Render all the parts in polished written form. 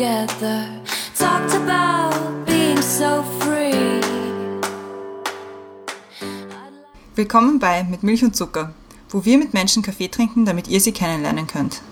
together, talked about being so free. Willkommen bei Mit Milch und Zucker, wo wir mit Menschen Kaffee trinken, damit ihr sie kennenlernen könnt.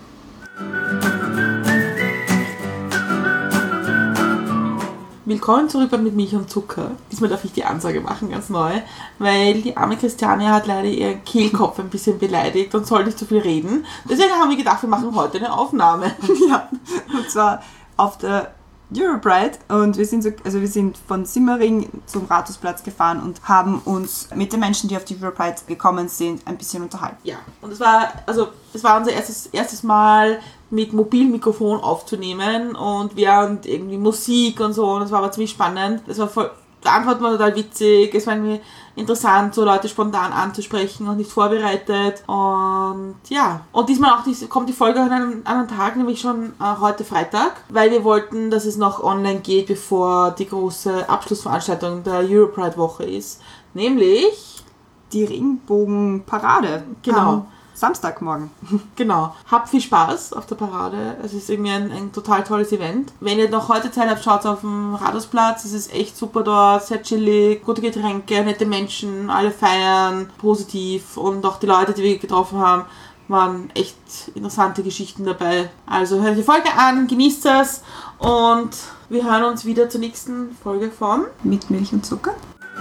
Willkommen zurück bei Mit Milch und Zucker. Diesmal darf ich die Ansage machen, ganz neu, weil die arme Christiane hat leider ihren Kehlkopf ein bisschen beleidigt und soll nicht so viel reden. Deswegen haben wir gedacht, wir machen heute eine Aufnahme. Ja, und zwar auf der Europride und wir sind von Simmering zum Rathausplatz gefahren und haben uns mit den Menschen, die auf die Europride gekommen sind, ein bisschen unterhalten. Ja, und es war unser erstes Mal mit Mobilmikrofon aufzunehmen und während irgendwie Musik und so, und das war aber ziemlich spannend. Das war die Antwort war total witzig, es war irgendwie interessant, so Leute spontan anzusprechen und nicht vorbereitet. Und ja, und diesmal kommt die Folge an einem anderen Tag, nämlich schon heute Freitag, weil wir wollten, dass es noch online geht, bevor die große Abschlussveranstaltung der Europride-Woche ist, nämlich die Regenbogenparade. Genau. Samstagmorgen. Genau. Habt viel Spaß auf der Parade. Es ist irgendwie ein total tolles Event. Wenn ihr noch heute Zeit habt, schaut auf dem Rathausplatz. Es ist echt super dort, sehr chillig, gute Getränke, nette Menschen, alle feiern, positiv. Und auch die Leute, die wir getroffen haben, waren echt interessante Geschichten dabei. Also hört die Folge an, genießt es und wir hören uns wieder zur nächsten Folge von Mit Milch und Zucker.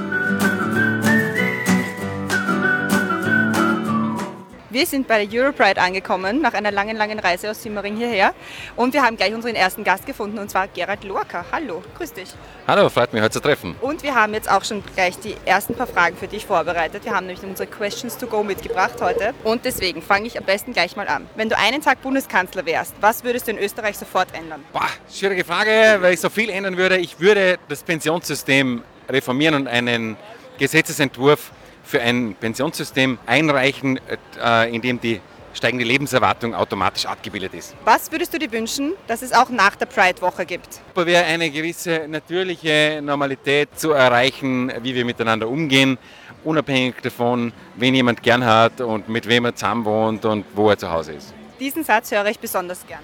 Wir sind bei der Europride angekommen, nach einer langen Reise aus Simmering hierher. Und wir haben gleich unseren ersten Gast gefunden, und zwar Gerald Lorca. Hallo, grüß dich. Hallo, freut mich, heute zu treffen. Und wir haben jetzt auch schon gleich die ersten paar Fragen für dich vorbereitet. Wir haben nämlich unsere Questions to go mitgebracht heute. Und deswegen fange ich am besten gleich mal an. Wenn du einen Tag Bundeskanzler wärst, was würdest du in Österreich sofort ändern? Schwierige Frage, weil ich so viel ändern würde. Ich würde das Pensionssystem reformieren und einen Gesetzesentwurf für ein Pensionssystem einreichen, in dem die steigende Lebenserwartung automatisch abgebildet ist. Was würdest du dir wünschen, dass es auch nach der Pride-Woche gibt? Es wäre eine gewisse natürliche Normalität zu erreichen, wie wir miteinander umgehen, unabhängig davon, wen jemand gern hat und mit wem er zusammen wohnt und wo er zu Hause ist. Diesen Satz höre ich besonders gerne.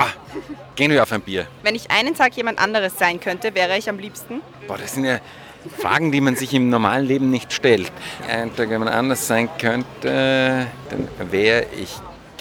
Gehen wir auf ein Bier. Wenn ich einen Tag jemand anderes sein könnte, wäre ich am liebsten? Das sind ja Fragen, die man sich im normalen Leben nicht stellt. Ein Tag, wenn man anders sein könnte, dann wäre ich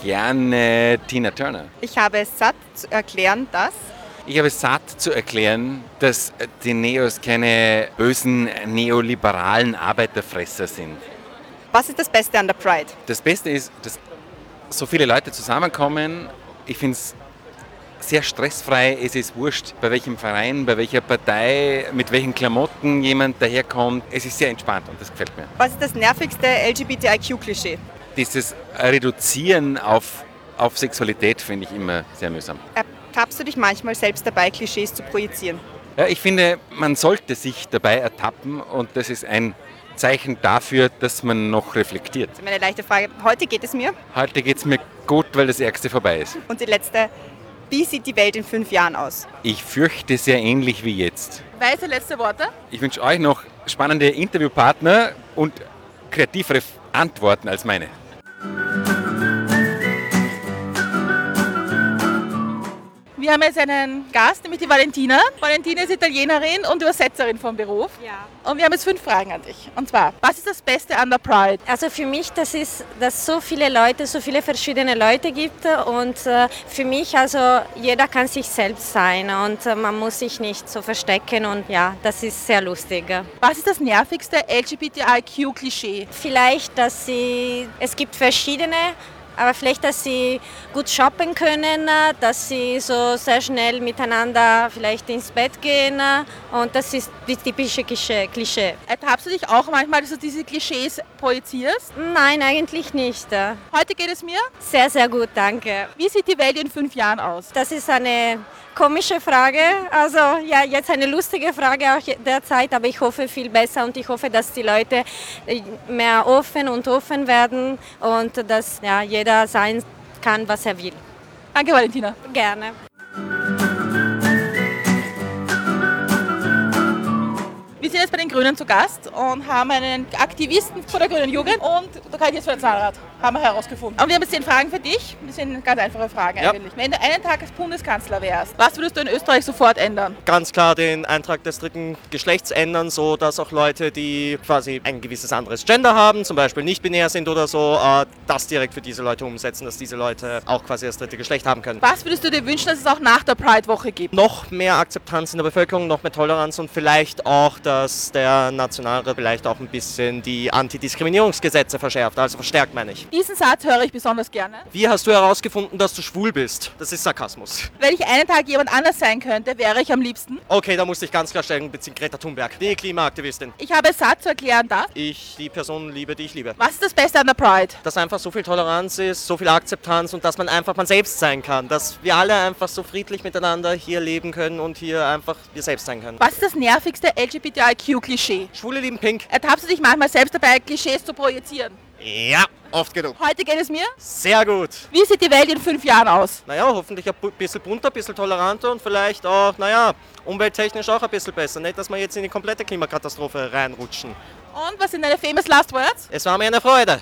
gerne Tina Turner. Ich habe es satt zu erklären, dass... Ich habe es satt zu erklären, dass die Neos keine bösen neoliberalen Arbeiterfresser sind. Was ist das Beste an der Pride? Das Beste ist, dass so viele Leute zusammenkommen. Ich finde es sehr stressfrei, es ist wurscht, bei welchem Verein, bei welcher Partei, mit welchen Klamotten jemand daherkommt. Es ist sehr entspannt und das gefällt mir. Was ist das nervigste LGBTIQ-Klischee? Dieses Reduzieren auf Sexualität finde ich immer sehr mühsam. Ertappst du dich manchmal selbst dabei, Klischees zu projizieren? Ja, ich finde, man sollte sich dabei ertappen und das ist ein Zeichen dafür, dass man noch reflektiert. Das ist eine leichte Frage. Heute geht es mir? Heute geht es mir gut, weil das Ärgste vorbei ist. Und die letzte: Wie sieht die Welt in 5 Jahren aus? Ich fürchte sehr ähnlich wie jetzt. Weise letzte Worte? Ich wünsche euch noch spannende Interviewpartner und kreativere Antworten als meine. Wir haben jetzt einen Gast, nämlich die Valentina. Valentina ist Italienerin und Übersetzerin vom Beruf. Ja. Und wir haben jetzt 5 Fragen an dich. Und zwar, was ist das Beste an der Pride? Also für mich, das ist, dass es so viele Leute, so viele verschiedene Leute gibt und für mich, also jeder kann sich selbst sein und man muss sich nicht so verstecken und ja, das ist sehr lustig. Was ist das nervigste LGBTIQ-Klischee? Vielleicht, es gibt verschiedene, aber vielleicht, dass sie gut shoppen können, dass sie so sehr schnell miteinander vielleicht ins Bett gehen und das ist die typische Klischee. Ertappst du dich auch manchmal, dass du diese Klischees projizierst? Nein, eigentlich nicht. Heute geht es mir? Sehr, sehr gut, danke. Wie sieht die Welt in 5 Jahren aus? Das ist eine komische Frage, also ja, jetzt eine lustige Frage auch derzeit, aber ich hoffe viel besser und ich hoffe, dass die Leute mehr offen werden und dass ja, jeder sein kann, was er will. Danke, Valentina. Gerne. Wir sind sind jetzt bei den Grünen zu Gast und haben einen Aktivisten von der Grünen Jugend und da kann ich jetzt für den Zahnrad. Haben wir herausgefunden. Und wir haben jetzt 10 Fragen für dich. Das sind ganz einfache Fragen eigentlich. Wenn du einen Tag als Bundeskanzler wärst, was würdest du in Österreich sofort ändern? Ganz klar den Eintrag des dritten Geschlechts ändern, so dass auch Leute, die quasi ein gewisses anderes Gender haben, zum Beispiel nicht binär sind oder so, das direkt für diese Leute umsetzen, dass diese Leute auch quasi das dritte Geschlecht haben können. Was würdest du dir wünschen, dass es auch nach der Pride-Woche gibt? Noch mehr Akzeptanz in der Bevölkerung, noch mehr Toleranz und vielleicht auch, dass der Nationalrat vielleicht auch ein bisschen die Antidiskriminierungsgesetze verschärft, also verstärkt meine ich. Diesen Satz höre ich besonders gerne. Wie hast du herausgefunden, dass du schwul bist? Das ist Sarkasmus. Wenn ich einen Tag jemand anders sein könnte, wäre ich am liebsten. Okay, da musste ich ganz klar stellen, beziehungsweise Greta Thunberg, die Klimaaktivistin. Ich habe es satt zu erklären, dass. Ich die Person liebe, die ich liebe. Was ist das Beste an der Pride? Dass einfach so viel Toleranz ist, so viel Akzeptanz und dass man einfach man selbst sein kann. Dass wir alle einfach so friedlich miteinander hier leben können und hier einfach wir selbst sein können. Was ist das nervigste LGBTIQ-Klischee? Schwule lieben Pink. Ertappst du dich manchmal selbst dabei, Klischees zu projizieren? Ja, oft genug. Heute geht es mir. Sehr gut. Wie sieht die Welt in 5 Jahren aus? Naja, hoffentlich ein bisschen bunter, ein bisschen toleranter und vielleicht auch, naja, umwelttechnisch auch ein bisschen besser. Nicht, dass wir jetzt in die komplette Klimakatastrophe reinrutschen. Und was sind deine famous last words? Es war mir eine Freude.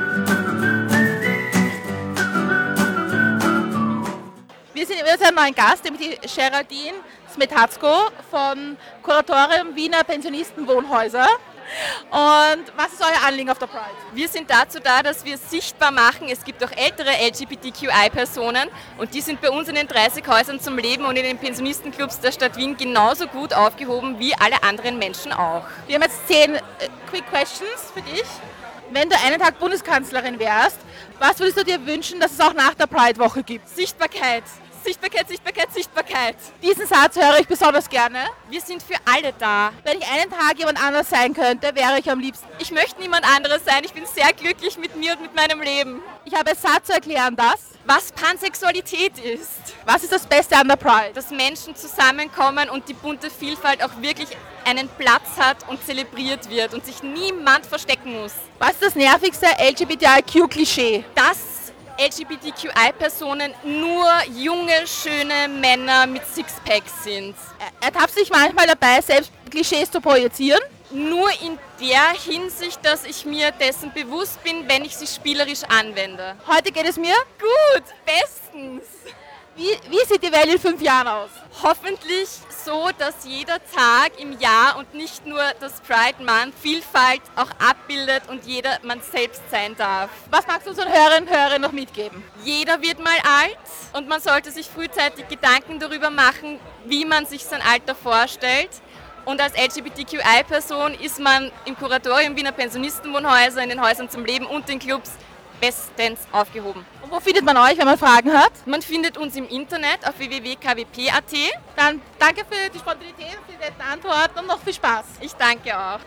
Wir sind jetzt einen neuen Gast, nämlich die Geraldine Smetatzko von Kuratorium Wiener Pensionistenwohnhäuser. Und was ist euer Anliegen auf der Pride? Wir sind dazu da, dass wir sichtbar machen, es gibt auch ältere LGBTQI-Personen und die sind bei uns in den 30 Häusern zum Leben und in den Pensionistenclubs der Stadt Wien genauso gut aufgehoben wie alle anderen Menschen auch. Wir haben jetzt 10 Quick Questions für dich. Wenn du einen Tag Bundeskanzlerin wärst, was würdest du dir wünschen, dass es auch nach der Pride-Woche gibt? Sichtbarkeit. Sichtbarkeit, Sichtbarkeit, Sichtbarkeit. Diesen Satz höre ich besonders gerne. Wir sind für alle da. Wenn ich einen Tag jemand anders sein könnte, wäre ich am liebsten. Ich möchte niemand anderes sein. Ich bin sehr glücklich mit mir und mit meinem Leben. Ich habe es satt zu erklären, was Pansexualität ist. Was ist das Beste an der Pride? Dass Menschen zusammenkommen und die bunte Vielfalt auch wirklich einen Platz hat und zelebriert wird und sich niemand verstecken muss. Was ist das nervigste LGBTIQ-Klischee? Dass LGBTQI-Personen nur junge, schöne Männer mit Sixpacks sind. Ertappst du dich manchmal dabei, selbst Klischees zu projizieren? Nur in der Hinsicht, dass ich mir dessen bewusst bin, wenn ich sie spielerisch anwende. Heute geht es mir? Gut, bestens. Wie sieht die Welt in 5 Jahren aus? Hoffentlich so, dass jeder Tag im Jahr und nicht nur das Pride Month Vielfalt auch abbildet und jeder man selbst sein darf. Was magst du unseren Hörerinnen und Hörern noch mitgeben? Jeder wird mal alt und man sollte sich frühzeitig Gedanken darüber machen, wie man sich sein Alter vorstellt. Und als LGBTQI-Person ist man im Kuratorium Wiener Pensionistenwohnhäuser, in den Häusern zum Leben und den Clubs bestens aufgehoben. Und wo findet man euch, wenn man Fragen hat? Man findet uns im Internet auf www.kwp.at. Dann danke für die Spontanität, für die netten Antworten und noch viel Spaß. Ich danke auch.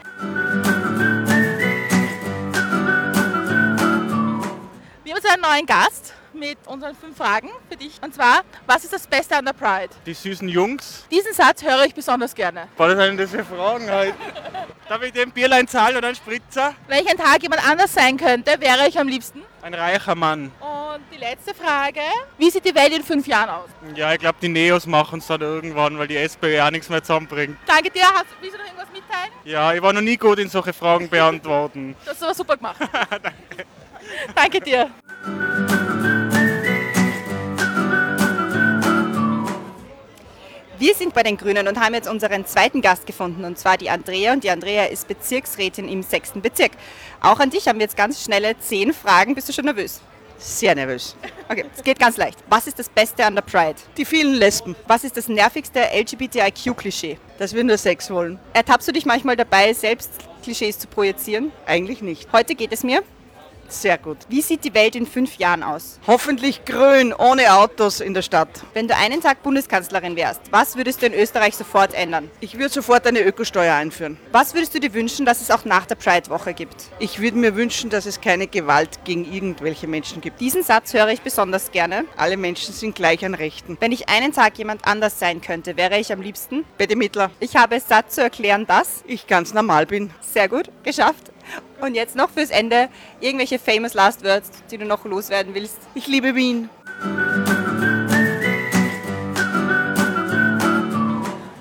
Wir haben jetzt einen neuen Gast mit unseren 5 Fragen für dich. Und zwar, was ist das Beste an der Pride? Die süßen Jungs. Diesen Satz höre ich besonders gerne. Was sind das für Fragen halt? Darf ich dem Bierlein zahlen oder einen Spritzer? Wenn ich einen Tag jemand anders sein könnte, wäre ich am liebsten? Ein reicher Mann. Und die letzte Frage, wie sieht die Welt in 5 Jahren aus? Ja, ich glaube, die Neos machen es dann irgendwann, weil die SPÖ auch nichts mehr zusammenbringt. Danke dir. Willst du noch irgendwas mitteilen? Ja, ich war noch nie gut in solche Fragen beantworten. Das hast du aber super gemacht. Danke. Danke dir. Wir sind bei den Grünen und haben jetzt unseren zweiten Gast gefunden, und zwar die Andrea. Und die Andrea ist Bezirksrätin im 6. Bezirk. Auch an dich haben wir jetzt ganz schnelle 10 Fragen. Bist du schon nervös? Sehr nervös. Okay, es geht ganz leicht. Was ist das Beste an der Pride? Die vielen Lesben. Was ist das nervigste LGBTIQ-Klischee? Dass wir nur Sex wollen. Ertappst du dich manchmal dabei, selbst Klischees zu projizieren? Eigentlich nicht. Heute geht es mir. Sehr gut. Wie sieht die Welt in 5 Jahren aus? Hoffentlich grün, ohne Autos in der Stadt. Wenn du einen Tag Bundeskanzlerin wärst, was würdest du in Österreich sofort ändern? Ich würde sofort eine Ökosteuer einführen. Was würdest du dir wünschen, dass es auch nach der Pride-Woche gibt? Ich würde mir wünschen, dass es keine Gewalt gegen irgendwelche Menschen gibt. Diesen Satz höre ich besonders gerne. Alle Menschen sind gleich an Rechten. Wenn ich einen Tag jemand anders sein könnte, wäre ich am liebsten? Bette Mittler. Ich habe es satt zu erklären, dass ich ganz normal bin. Sehr gut, geschafft. Und jetzt noch fürs Ende irgendwelche famous last words, die du noch loswerden willst. Ich liebe Wien. Wir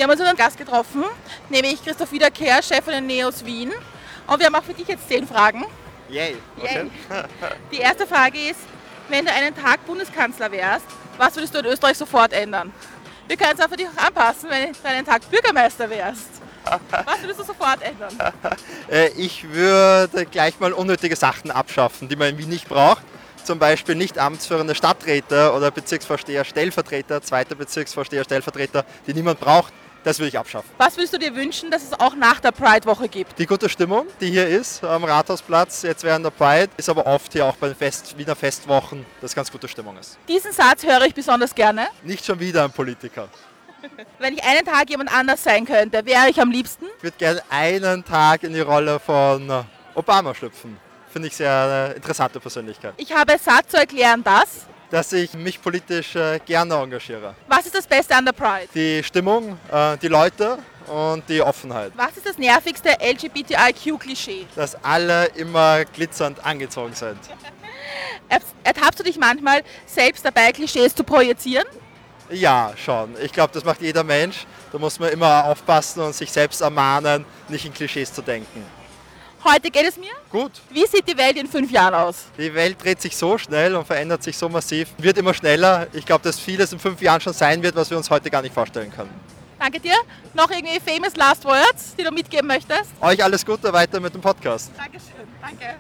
Wir haben uns unseren Gast getroffen, nämlich Christoph Wiederkehr, Chef von den Neos Wien. Und wir haben auch für dich jetzt 10 Fragen. Yay. Okay. Die erste Frage ist, wenn du einen Tag Bundeskanzler wärst, was würdest du in Österreich sofort ändern? Wir können es auch für dich auch anpassen, wenn du einen Tag Bürgermeister wärst. Was würdest du sofort ändern? Ich würde gleich mal unnötige Sachen abschaffen, die man in Wien nicht braucht. Zum Beispiel nicht amtsführende Stadträte oder Bezirksvorsteher, Stellvertreter, zweiter Bezirksvorsteher, Stellvertreter, die niemand braucht. Das würde ich abschaffen. Was würdest du dir wünschen, dass es auch nach der Pride-Woche gibt? Die gute Stimmung, die hier ist am Rathausplatz, jetzt während der Pride, ist aber oft hier auch bei den Wiener Festwochen, dass ganz gute Stimmung ist. Diesen Satz höre ich besonders gerne. Nicht schon wieder ein Politiker. Wenn ich einen Tag jemand anders sein könnte, wäre ich am liebsten? Ich würde gerne einen Tag in die Rolle von Obama schlüpfen. Finde ich sehr eine interessante Persönlichkeit. Ich habe satt zu erklären, dass ich mich politisch gerne engagiere. Was ist das Beste an der Pride? Die Stimmung, die Leute und die Offenheit. Was ist das nervigste LGBTIQ-Klischee? Dass alle immer glitzernd angezogen sind. Ertappst du dich manchmal selbst dabei, Klischees zu projizieren? Ja, schon. Ich glaube, das macht jeder Mensch. Da muss man immer aufpassen und sich selbst ermahnen, nicht in Klischees zu denken. Heute geht es mir? Gut. Wie sieht die Welt in 5 Jahren aus? Die Welt dreht sich so schnell und verändert sich so massiv, wird immer schneller. Ich glaube, dass vieles in 5 Jahren schon sein wird, was wir uns heute gar nicht vorstellen können. Danke dir. Noch irgendwie famous last words, die du mitgeben möchtest? Euch alles Gute weiter mit dem Podcast. Dankeschön. Danke.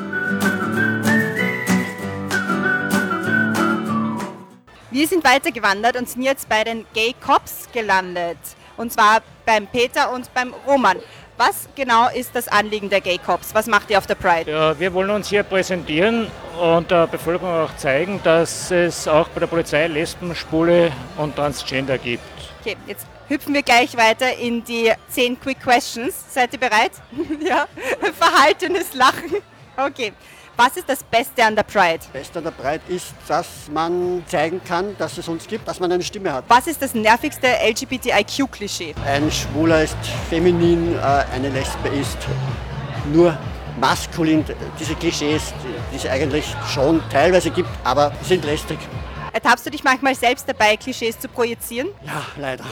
Wir sind weitergewandert und sind jetzt bei den Gay Cops gelandet. Und zwar beim Peter und beim Roman. Was genau ist das Anliegen der Gay Cops? Was macht ihr auf der Pride? Ja, wir wollen uns hier präsentieren und der Bevölkerung auch zeigen, dass es auch bei der Polizei Lesben, Schwule und Transgender gibt. Okay, jetzt hüpfen wir gleich weiter in die 10 Quick Questions. Seid ihr bereit? Ja, verhaltenes Lachen. Okay. Was ist das Beste an der Pride? Das Beste an der Pride ist, dass man zeigen kann, dass es uns gibt, dass man eine Stimme hat. Was ist das nervigste LGBTIQ-Klischee? Ein Schwuler ist feminin, eine Lesbe ist nur maskulin. Diese Klischees, die es eigentlich schon teilweise gibt, aber sind lästig. Ertappst du dich manchmal selbst dabei, Klischees zu projizieren? Ja, leider.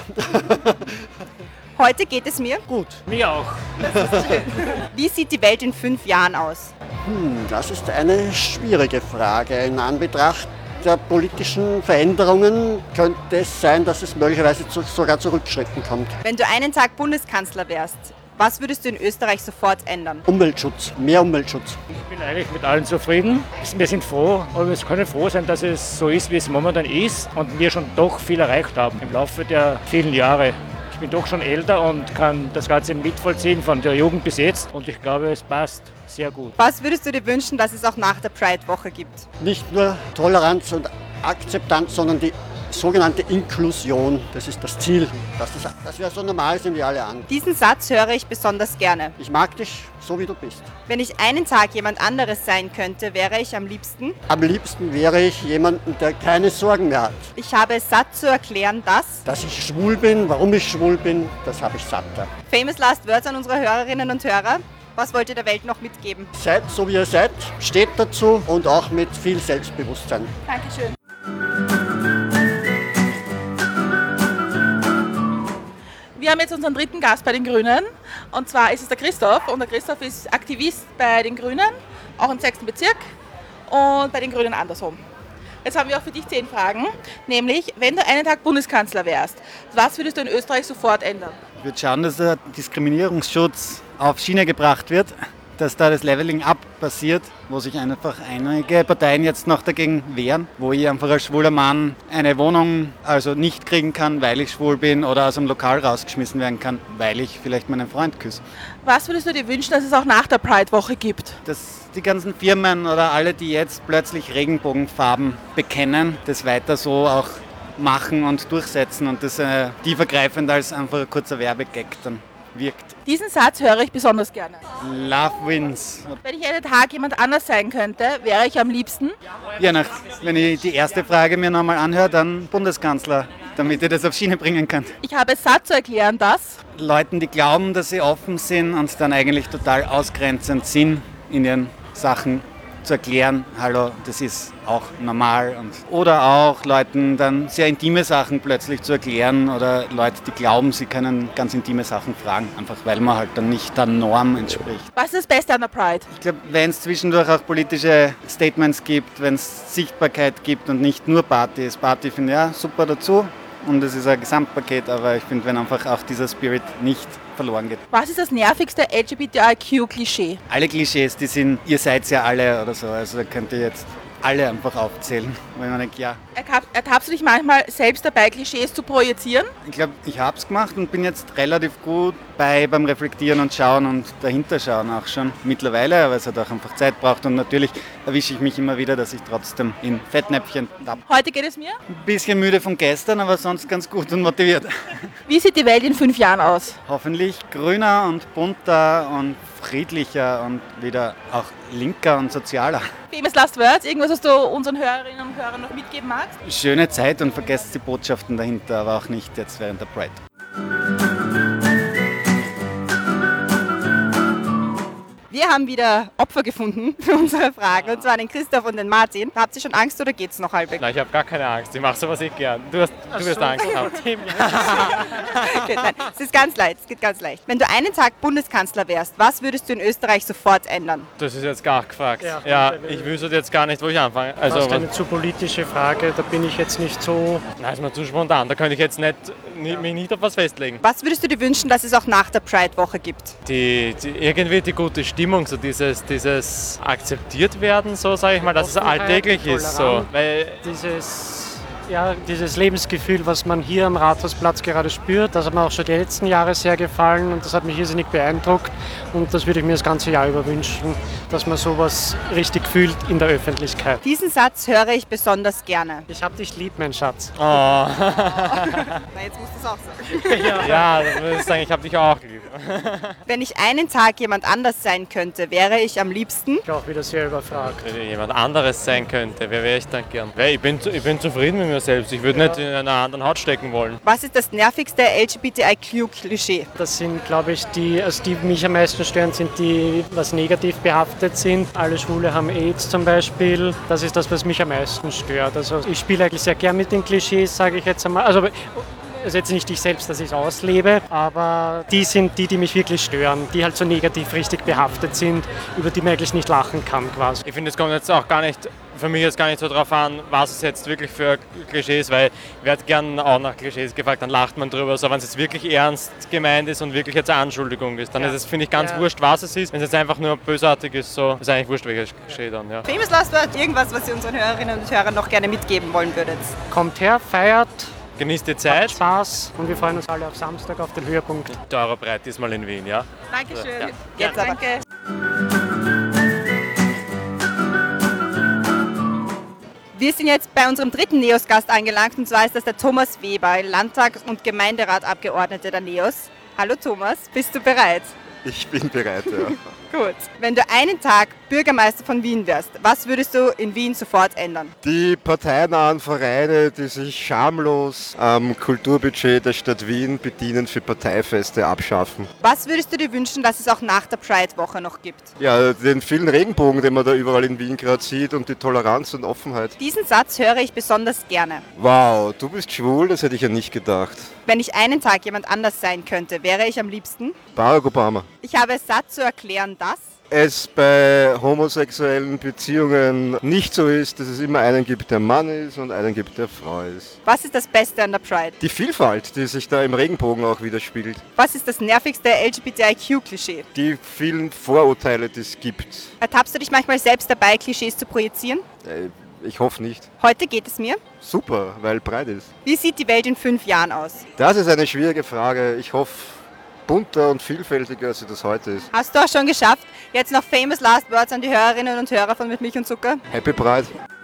Heute geht es mir? Gut. Mir auch. Wie sieht die Welt in 5 Jahren aus? Das ist eine schwierige Frage. In Anbetracht der politischen Veränderungen könnte es sein, dass es möglicherweise sogar zu Rückschritten kommt. Wenn du einen Tag Bundeskanzler wärst, was würdest du in Österreich sofort ändern? Umweltschutz, mehr Umweltschutz. Ich bin eigentlich mit allen zufrieden. Wir sind froh, aber wir können froh sein, dass es so ist, wie es momentan ist und wir schon doch viel erreicht haben im Laufe der vielen Jahre. Ich bin doch schon älter und kann das Ganze mitvollziehen von der Jugend bis jetzt und ich glaube, es passt sehr gut. Was würdest du dir wünschen, dass es auch nach der Pride-Woche gibt? Nicht nur Toleranz und Akzeptanz, sondern die sogenannte Inklusion. Das ist das Ziel, dass wir so normal sind wie alle anderen. Diesen Satz höre ich besonders gerne. Ich mag dich so, wie du bist. Wenn ich einen Tag jemand anderes sein könnte, wäre ich am liebsten? Am liebsten wäre ich jemanden, der keine Sorgen mehr hat. Ich habe es satt zu erklären, dass ich schwul bin, warum ich schwul bin, das habe ich satt. Famous Last Words an unsere Hörerinnen und Hörer. Was wollt ihr der Welt noch mitgeben? Seid so, wie ihr seid, steht dazu und auch mit viel Selbstbewusstsein. Dankeschön. Wir haben jetzt unseren dritten Gast bei den Grünen und zwar ist es der Christoph und der Christoph ist Aktivist bei den Grünen, auch im 6. Bezirk und bei den Grünen andersrum. Jetzt haben wir auch für dich 10 Fragen, nämlich wenn du einen Tag Bundeskanzler wärst, was würdest du in Österreich sofort ändern? Ich würde schauen, dass der Diskriminierungsschutz auf Schiene gebracht wird, dass da das Leveling up passiert, wo sich einfach einige Parteien jetzt noch dagegen wehren, wo ich einfach als schwuler Mann eine Wohnung also nicht kriegen kann, weil ich schwul bin oder aus dem Lokal rausgeschmissen werden kann, weil ich vielleicht meinen Freund küsse. Was würdest du dir wünschen, dass es auch nach der Pride-Woche gibt? Dass die ganzen Firmen oder alle, die jetzt plötzlich Regenbogenfarben bekennen, das weiter so auch machen und durchsetzen und das tiefergreifend als einfach ein kurzer Werbegag dann wirkt. Diesen Satz höre ich besonders gerne. Love wins. Wenn ich einen Tag jemand anders sein könnte, wäre ich am liebsten? Ja, wenn ich die erste Frage mir nochmal anhöre, dann Bundeskanzler, damit ihr das auf Schiene bringen könnt. Ich habe es satt zu erklären, dass Leuten, die glauben, dass sie offen sind und dann eigentlich total ausgrenzend sind in ihren Sachen, zu erklären, hallo, das ist auch normal. Oder auch Leuten dann sehr intime Sachen plötzlich zu erklären oder Leute, die glauben, sie können ganz intime Sachen fragen, einfach weil man halt dann nicht der Norm entspricht. Was ist das Beste an der Pride? Ich glaube, wenn es zwischendurch auch politische Statements gibt, wenn es Sichtbarkeit gibt und nicht nur Party ist. Party finde ich ja super dazu und es ist ein Gesamtpaket, aber ich finde, wenn einfach auch dieser Spirit nicht verloren geht. Was ist das nervigste LGBTIQ-Klischee? Alle Klischees, die sind, ihr seid ja alle oder so, also da könnt ihr jetzt alle einfach aufzählen, weil man denkt, ja. Ertappst du dich manchmal selbst dabei, Klischees zu projizieren? Ich glaube, ich habe es gemacht und bin jetzt relativ gut beim Reflektieren und Schauen und dahinter schauen auch schon mittlerweile, weil es halt auch einfach Zeit braucht und natürlich erwische ich mich immer wieder, dass ich trotzdem in Fettnäpfchen tappe. Heute geht es mir? Ein bisschen müde von gestern, aber sonst ganz gut und motiviert. Wie sieht die Welt in 5 Jahren aus? Hoffentlich grüner und bunter und friedlicher und wieder auch linker und sozialer. Famous Last Words, irgendwas, was du unseren Hörerinnen und Hörern noch mitgeben magst? Schöne Zeit und vergesst die Botschaften dahinter, aber auch nicht jetzt während der Pride. Wir haben wieder Opfer gefunden für unsere Fragen, und zwar den Christoph und den Martin. Habt ihr schon Angst oder geht's noch halbwegs? Nein, ich habe gar keine Angst. Ich mache sowas gern. Du wirst Angst haben. Okay, nein, es ist ganz leicht, es geht ganz leicht. Wenn du einen Tag Bundeskanzler wärst, was würdest du in Österreich sofort ändern? Das ist jetzt gar gefragt. Ja, ich wüsste jetzt gar nicht, wo ich anfange. Also, das ist eine zu politische Frage, da bin ich jetzt nicht so... Nein, ist mir zu spontan, da könnte ich jetzt mich nicht auf was festlegen. Was würdest du dir wünschen, dass es auch nach der Pride-Woche gibt? Irgendwie die gute Stimmung, so dieses akzeptiert werden, so sage ich mal, dass es alltäglich ist. So. Weil dieses Lebensgefühl, was man hier am Rathausplatz gerade spürt, das hat mir auch schon die letzten Jahre sehr gefallen und das hat mich irrsinnig beeindruckt und das würde ich mir das ganze Jahr über wünschen, dass man sowas richtig fühlt in der Öffentlichkeit. Diesen Satz höre ich besonders gerne. Ich hab dich lieb, mein Schatz. Oh. Na, jetzt musst du es auch sagen. Ja, das würde ich sagen, ich hab dich auch lieb. Wenn ich einen Tag jemand anders sein könnte, wäre ich am liebsten... Ich auch wieder sehr überfragt. Wenn ich jemand anderes sein könnte, wer wäre ich dann gern? Ich bin zufrieden mit mir selbst. Ich würde nicht in einer anderen Haut stecken wollen. Was ist das nervigste LGBTIQ-Klischee? Das sind, glaube ich, die mich am meisten stören, sind die, was negativ behaftet sind. Alle Schwule haben AIDS zum Beispiel. Das ist das, was mich am meisten stört. Also ich spiele eigentlich sehr gern mit den Klischees, sage ich jetzt einmal. Also jetzt nicht ich selbst, dass ich es auslebe, aber die sind die mich wirklich stören, die halt so negativ richtig behaftet sind, über die man eigentlich nicht lachen kann quasi. Ich finde, es kommt jetzt auch gar nicht, für mich jetzt gar nicht so drauf an, was es jetzt wirklich für Klischees, weil ich werde gern auch nach Klischees gefragt, dann lacht man drüber, so wenn es jetzt wirklich ernst gemeint ist und wirklich jetzt eine Anschuldigung ist, dann ist es, finde ich, ganz wurscht, was es ist. Wenn es jetzt einfach nur bösartig ist, so ist eigentlich wurscht, welches Klischee dann, ja. Famous Last Word, irgendwas, was ihr unseren Hörerinnen und Hörern noch gerne mitgeben wollen würdet? Kommt her, feiert, genießt die Zeit. Habt Spaß und wir freuen uns alle auf Samstag auf den Höhepunkt. Der Europride diesmal in Wien, ja? Dankeschön. Ja. Jetzt aber. Danke. Wir sind jetzt bei unserem dritten NEOS-Gast angelangt, und zwar ist das der Thomas Weber, Landtags- und Gemeinderat-Abgeordneter der NEOS. Hallo Thomas, bist du bereit? Ich bin bereit, ja. Gut. Wenn du einen Tag Bürgermeister von Wien wärst, was würdest du in Wien sofort ändern? Die parteinahen Vereine, die sich schamlos am Kulturbudget der Stadt Wien bedienen, für Parteifeste abschaffen. Was würdest du dir wünschen, dass es auch nach der Pride-Woche noch gibt? Ja, den vielen Regenbogen, den man da überall in Wien gerade sieht, und die Toleranz und Offenheit. Diesen Satz höre ich besonders gerne. Wow, du bist schwul, das hätte ich ja nicht gedacht. Wenn ich einen Tag jemand anders sein könnte, wäre ich am liebsten? Barack Obama. Ich habe es satt zu erklären, dass es bei homosexuellen Beziehungen nicht so ist, dass es immer einen gibt, der Mann ist und einen gibt, der Frau ist. Was ist das Beste an der Pride? Die Vielfalt, die sich da im Regenbogen auch widerspiegelt. Was ist das nervigste LGBTIQ-Klischee? Die vielen Vorurteile, die es gibt. Ertappst du dich manchmal selbst dabei, Klischees zu projizieren? Ich hoffe nicht. Heute geht es mir. Super, weil Pride ist. Wie sieht die Welt in 5 Jahren aus? Das ist eine schwierige Frage. Ich hoffe, bunter und vielfältiger, als sie das heute ist. Hast du auch schon geschafft. Jetzt noch famous last words an die Hörerinnen und Hörer von Mit Milch und Zucker. Happy Pride.